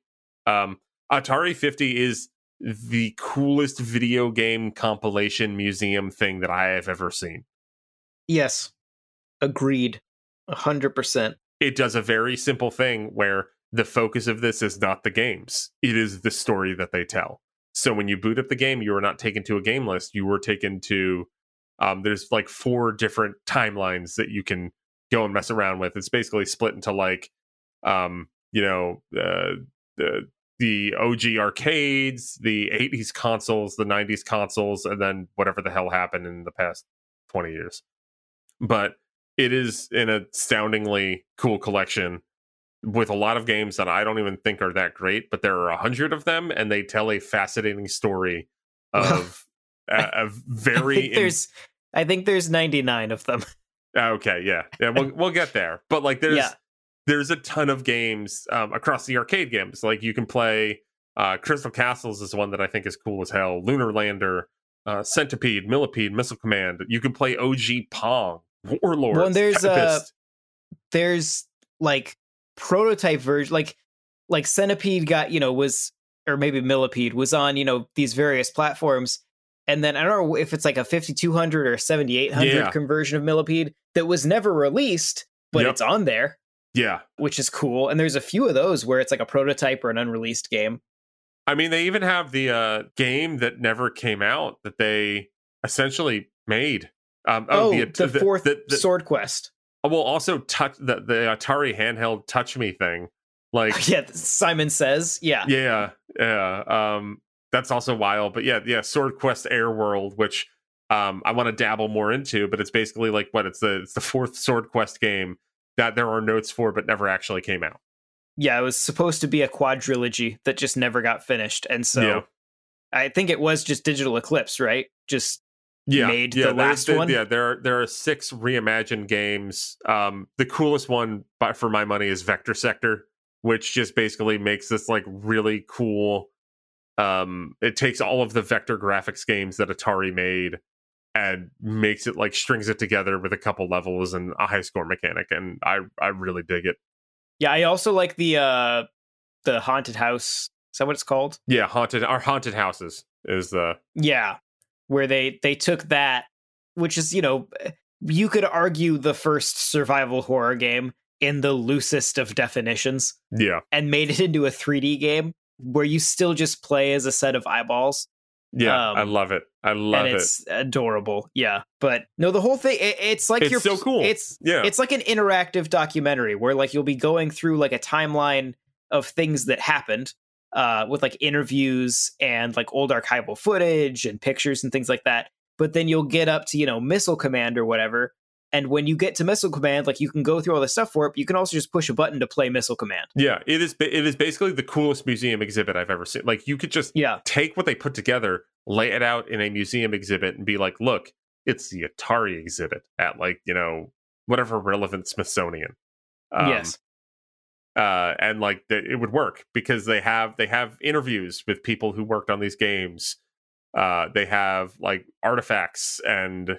Atari 50 is the coolest video game compilation museum thing that I have ever seen. Yes. Agreed. 100%. It does a very simple thing where the focus of this is not the games. It is the story that they tell. So when you boot up the game, you are not taken to a game list. You were taken to, there's like 4 different timelines that you can go and mess around with. It's basically split into like, the OG arcades, the 80s consoles, the 90s consoles, and then whatever the hell happened in the past 20 years. But it is an astoundingly cool collection with a lot of games that I don't even think are that great, but there are 100 of them, and they tell a fascinating story of a very... I think there's 99 of them. Okay, yeah, we'll get there. But like, there's a ton of games across the arcade games. Like, you can play Crystal Castles is one that I think is cool as hell. Lunar Lander, Centipede, Millipede, Missile Command. You can play OG Pong, Warlords. Well, there's like prototype version, like Centipede got, or maybe Millipede was on, these various platforms. And then I don't know if it's like a 5200 or 7800 conversion of Millipede that was never released, but it's on there. Yeah. Which is cool. And there's a few of those where it's like a prototype or an unreleased game. I mean, they even have the game that never came out that they essentially made. The fourth Sword Quest. Well, also the Atari handheld Touch Me thing. Like, yeah, Simon Says. Yeah. Yeah. that's also wild. But yeah, Sword Quest Air World, which I want to dabble more into, but it's basically like it's the fourth Sword Quest game that there are notes for but never actually came out. Yeah, it was supposed to be a quadrilogy that just never got finished, and so I think it was just Digital Eclipse, right? Just made the last one. Yeah, there are 6 reimagined games. The coolest one, for my money, is Vector Sector, which just basically makes this like really cool. It takes all of the vector graphics games that Atari made and makes it like strings it together with a couple levels and a high score mechanic, and I really dig it. Yeah, I also like the haunted house. Is that what it's called? Yeah, haunted houses is the where they took that, which is, you could argue the first survival horror game in the loosest of definitions. Yeah, and made it into a 3D game where you still just play as a set of eyeballs. Yeah, I love it. It's adorable. Yeah, but no, the whole thing, it's like it's so cool. It's like an interactive documentary where like you'll be going through like a timeline of things that happened, with like interviews and like old archival footage and pictures and things like that. But then you'll get up to Missile Command or whatever. And when you get to Missile Command, like you can go through all this stuff for it, but you can also just push a button to play Missile Command. Yeah, it is basically the coolest museum exhibit I've ever seen. Like you could just take what they put together, lay it out in a museum exhibit and be like, look, it's the Atari exhibit at like, whatever relevant Smithsonian. Yes. And like it would work because they have interviews with people who worked on these games. They have like artifacts and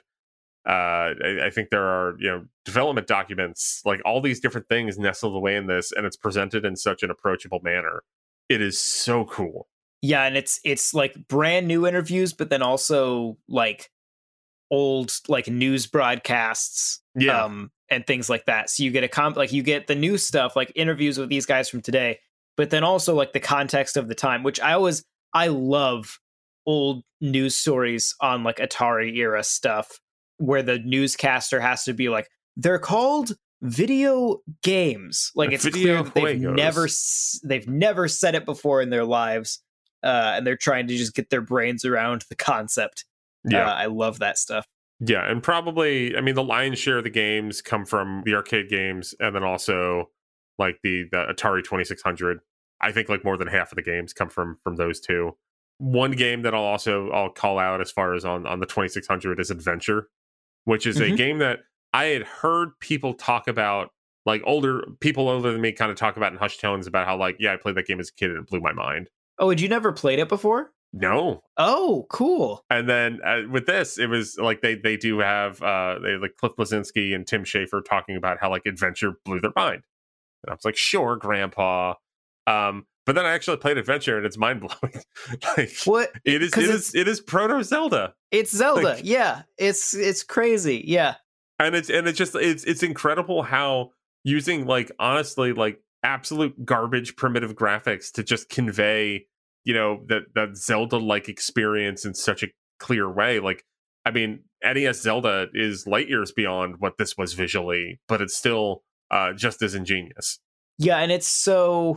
I think there are development documents, like all these different things nestled away in this, and it's presented in such an approachable manner. It is so cool. Yeah, and it's like brand new interviews, but then also like old like news broadcasts, and things like that. So you get you get the new stuff, like interviews with these guys from today, but then also like the context of the time, which I love old news stories on like Atari era stuff, where the newscaster has to be like, they're called video games. Like it's clear that they've never said it before in their lives, and they're trying to just get their brains around the concept. Yeah, I love that stuff. Yeah, and probably, I mean, the lion's share of the games come from the arcade games, and then also like the Atari 2600. I think like more than half of the games come from those two. One game that I'll call out as far as on the 2600 is Adventure, which is a game that I had heard people talk about, like people older than me kind of talk about in hushed tones about how like, I played that game as a kid and it blew my mind. Oh, had you never played it before? No. Oh, cool. And then with this, it was like they do have they like Cliff Bleszinski and Tim Schafer talking about how like Adventure blew their mind. And I was like, sure, Grandpa. But then I actually played Adventure and it's mind blowing. Like what? It is proto Zelda. It's Zelda. Like, yeah. It's crazy. Yeah. And it's incredible how using like honestly like absolute garbage primitive graphics to just convey that Zelda like experience in such a clear way. Like, I mean, NES Zelda is light years beyond what this was visually, but it's still just as ingenious. Yeah, and it's so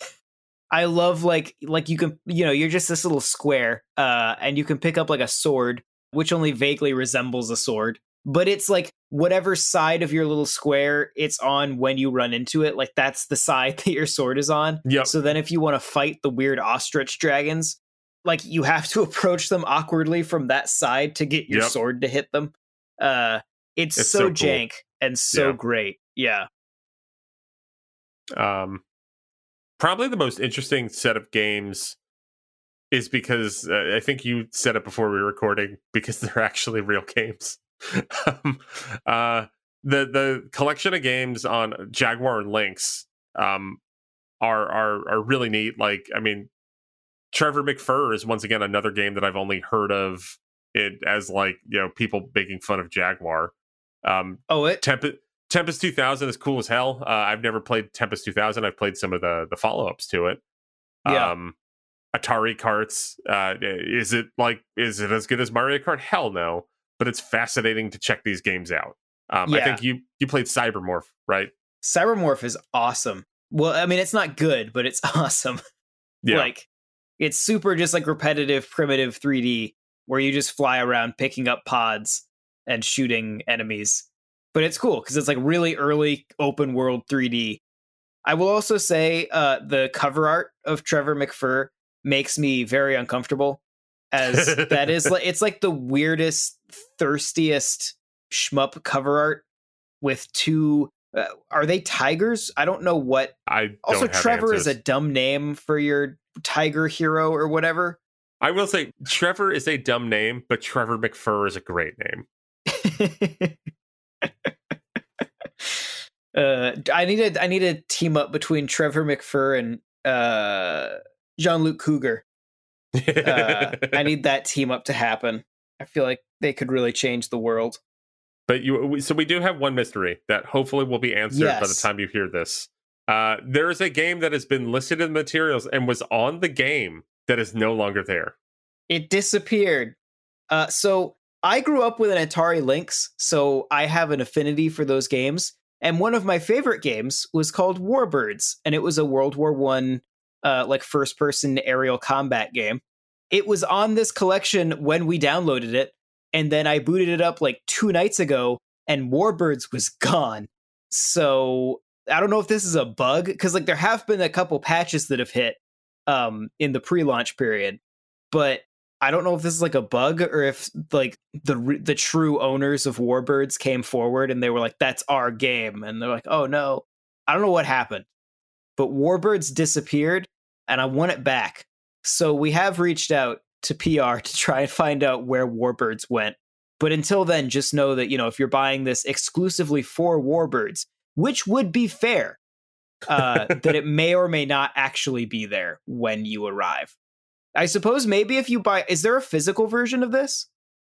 I love like you can you're just this little square, and you can pick up like a sword, which only vaguely resembles a sword, but it's like whatever side of your little square it's on when you run into it, like that's the side that your sword is on. Yep. So then if you want to fight the weird ostrich dragons, like you have to approach them awkwardly from that side to get your sword to hit them. It's so jank cool. And so great. Yeah. Probably the most interesting set of games is because I think you said it before we were recording, because they're actually real games. The collection of games on Jaguar and Lynx are really neat. Like, I mean, Trevor McFur is once again another game that I've only heard of it as like people making fun of Jaguar. Tempest 2000 is cool as hell. I've never played Tempest 2000. I've played some of the follow-ups to it. Atari Karts. Is it as good as Mario Kart? Hell no. But it's fascinating to check these games out. I think you played Cybermorph, right? Cybermorph is awesome. Well, I mean, it's not good, but it's awesome. Yeah. Like, It's super just like repetitive, primitive 3D where you just fly around picking up pods and shooting enemies. But it's cool because it's like really early open world 3D. I will also say the cover art of Trevor McFur makes me very uncomfortable, as that is like it's like the weirdest, thirstiest shmup cover art with two. Are they tigers? I don't know what. I don't also, have Trevor answers. is a dumb name for your tiger hero or whatever. I will say Trevor is a dumb name, but Trevor McFur is a great name. I need a team up between Trevor McFur and Jean-Luc Cougar. I need that team up to happen. I feel like they could really change the world. But so we do have one mystery that hopefully will be answered by the time you hear this. There is a game that has been listed in the materials and was on the game that is no longer there. It disappeared. So I grew up with an Atari Lynx, so I have an affinity for those games. And one of my favorite games was called Warbirds, and it was a World War I like first-person aerial combat game. It was on this collection when we downloaded it, and then I booted it up like 2 nights ago, and Warbirds was gone. So I don't know if this is a bug, because like there have been a couple patches that have hit in the pre-launch period, but I don't know if this is like a bug or if like the true owners of Warbirds came forward and they were like, that's our game. And they're like, oh no, I don't know what happened, but Warbirds disappeared and I want it back. So we have reached out to PR to try and find out where Warbirds went. But until then, just know that, you know, if you're buying this exclusively for Warbirds, which would be fair, that it may or may not actually be there when you arrive. I suppose maybe if you buy, is there a physical version of this?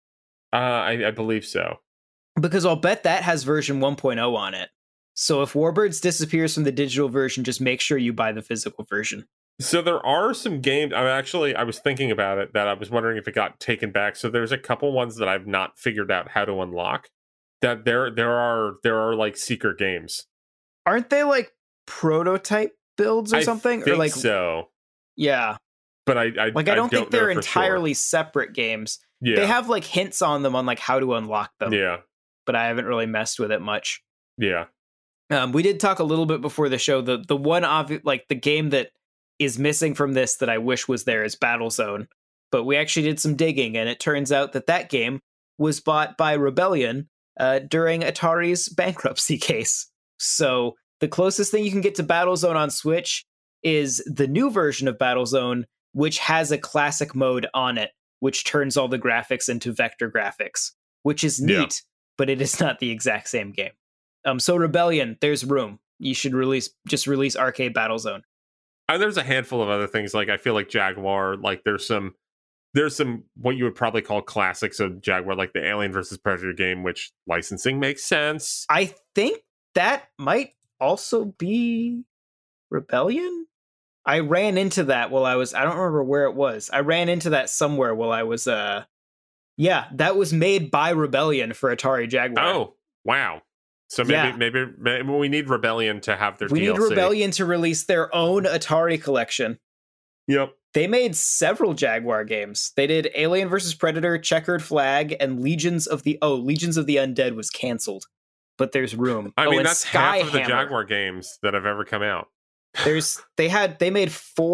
I believe so. Because I'll bet that has version 1.0 on it. So if Warbirds disappears from the digital version, just make sure you buy the physical version. So there are some games. I was thinking about it, that I was wondering if it got taken back. So there's a couple ones that I've not figured out how to unlock. That there are like secret games. Aren't they like prototype builds or something? Think or like so. Yeah. But I don't think they're entirely separate games. Yeah. They have like hints on them on like how to unlock them. Yeah. But I haven't really messed with it much. Yeah. We did talk a little bit before the show. The one like the game that is missing from this that I wish was there is Battlezone. But we actually did some digging, and it turns out that game was bought by Rebellion during Atari's bankruptcy case. So the closest thing you can get to Battlezone on Switch is the new version of Battlezone, which has a classic mode on it, which turns all the graphics into vector graphics, which is neat, but it is not the exact same game. So Rebellion, there's room. You should release Arcade Battlezone. There's a handful of other things. Like I feel like Jaguar, like there's some what you would probably call classics of Jaguar, like the Alien versus Predator game, which licensing makes sense. I think that might also be Rebellion. I ran into that while I don't remember where it was. I ran into that somewhere while I was, that was made by Rebellion for Atari Jaguar. Oh, wow. So maybe we need Rebellion to have their DLC. We need Rebellion to release their own Atari collection. Yep. They made several Jaguar games. They did Alien vs. Predator, Checkered Flag, and Legions of the Undead was canceled. But there's room. I mean, that's half of the Jaguar games that have ever come out. They made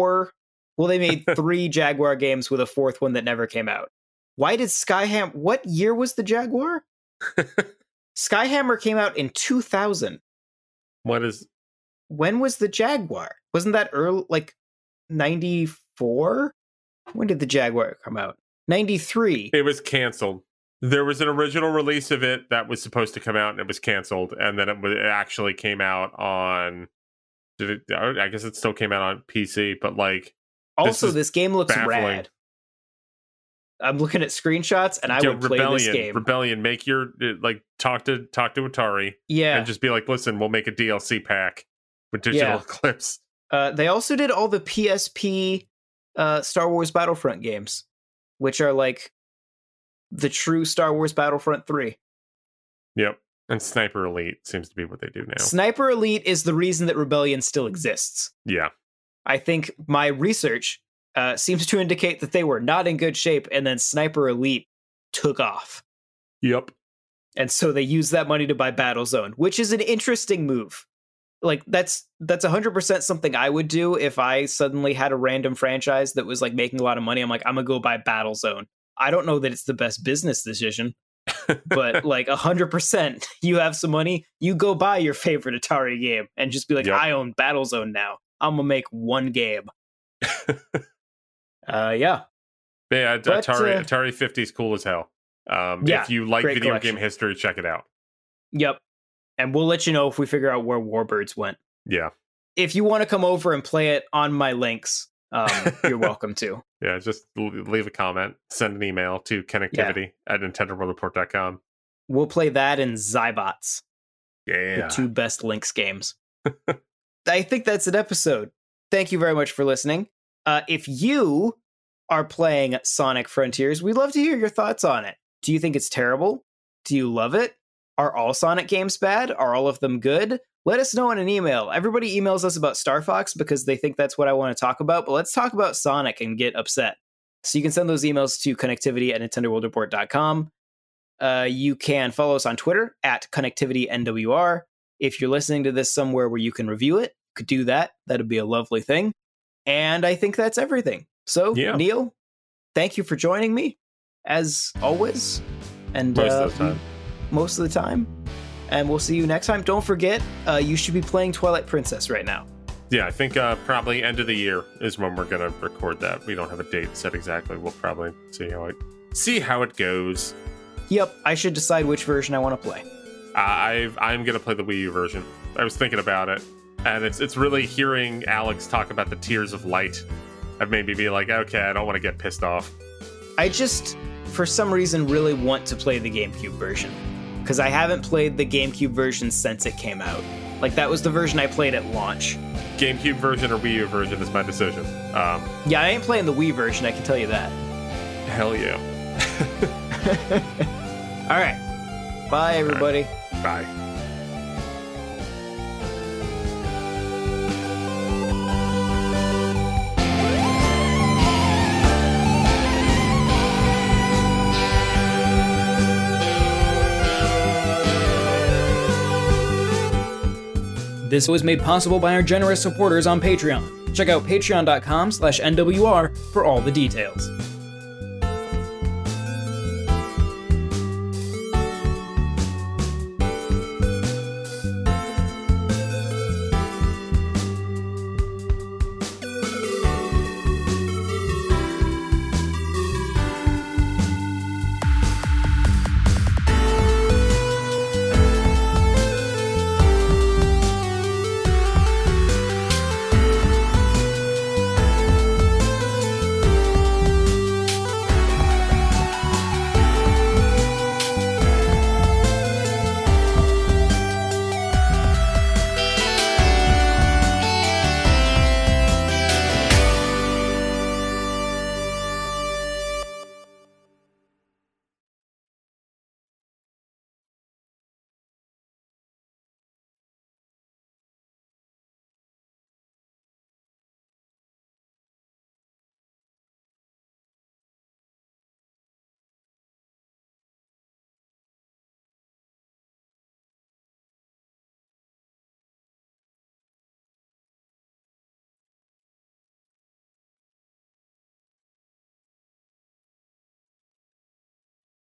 3 Jaguar games with a 4th one that never came out. Why did Skyhammer, what year was the Jaguar? Skyhammer came out in 2000. When was the Jaguar? Wasn't that early, like 94? When did the Jaguar come out? 93. It was canceled. There was an original release of it that was supposed to come out and it was canceled, and then it actually came out on I guess it still came out on PC, but like also this game looks baffling. Rad. I'm looking at screenshots and I would play this game. Rebellion, make your talk to Atari. Yeah. And just be like, listen, we'll make a DLC pack with digital clips. They also did all the PSP Star Wars Battlefront games, which are like the true Star Wars Battlefront 3. Yep. And Sniper Elite seems to be what they do now. Sniper Elite is the reason that Rebellion still exists. Yeah. I think my research seems to indicate that they were not in good shape, and then Sniper Elite took off. Yep. And so they used that money to buy Battlezone, which is an interesting move. Like, that's 100% something I would do if I suddenly had a random franchise that was like making a lot of money. I'm like, I'm gonna go buy Battlezone. I don't know that it's the best business decision, but like 100%, you have some money, you go buy your favorite Atari game and just be like, I own Battlezone now. I'm gonna make one game. Yeah. But Atari 50 is cool as hell. If you like video game history, check it out. Yep. And we'll let you know if we figure out where Warbirds went. Yeah. If you want to come over and play it on my links, you're welcome to. Yeah, just leave a comment, send an email to connectivity@nintendoworldreport.com. We'll play that and Zybots. Yeah. The 2 best Lynx games. I think that's an episode. Thank you very much for listening. If you are playing Sonic Frontiers, we'd love to hear your thoughts on it. Do you think it's terrible? Do you love it? Are all Sonic games bad? Are all of them good? Let us know in an email. Everybody emails us about Star Fox because they think that's what I want to talk about, but let's talk about Sonic and get upset. So you can send those emails to connectivity@nintendoworldreport.com. You can follow us on Twitter @connectivitynwr. If you're listening to this somewhere where you can review it, you could do that. That'd be a lovely thing. And I think that's everything. So, Neil, thank you for joining me, as always. And most of the time. And we'll see you next time. Don't forget, you should be playing Twilight Princess right now. Yeah, I think probably end of the year is when we're going to record that. We don't have a date set exactly. We'll probably see how it goes. Yep, I should decide which version I want to play. I'm going to play the Wii U version. I was thinking about it, and it's really hearing Alex talk about the Tears of Light have made me be like, okay, I don't want to get pissed off. I just, for some reason, really want to play the GameCube version. Because I haven't played the GameCube version since it came out. Like, that was the version I played at launch. GameCube version or Wii U version is my decision. Yeah, I ain't playing the Wii version, I can tell you that. Hell yeah. All right. Bye, everybody. Right. Bye. This was made possible by our generous supporters on Patreon. Check out patreon.com/NWR for all the details.